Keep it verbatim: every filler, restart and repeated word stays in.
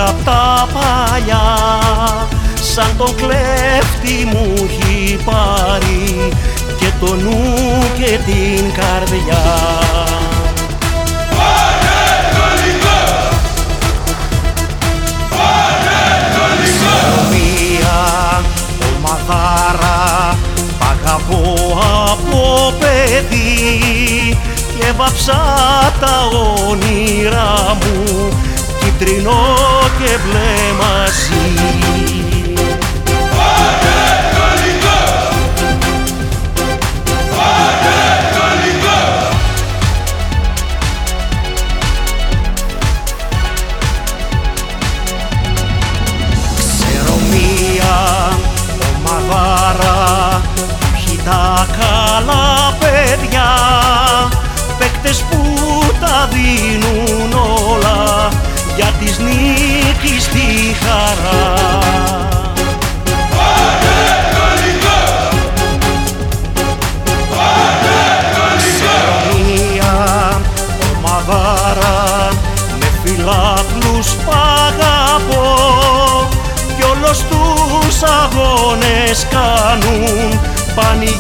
απ' τα παλιά, σαν τον κλέφτη μου έχει πάρει και το νου και την καρδιά. Ομαδάρα, π' αγαπώ από παιδί και βάψα τα όνειρά μου κίτρινο και μπλε μαζί. Τα καλά παιδιά, παίκτες που τα δίνουν όλα για της νίκης τη χαρά. Πάμε Γαλλικό! Πάμε Γαλλικό! Σε μια ομαδάρα με φιλάθλους π' αγαπώ κι όλος τους αγώνες κάνουν πανηγύρι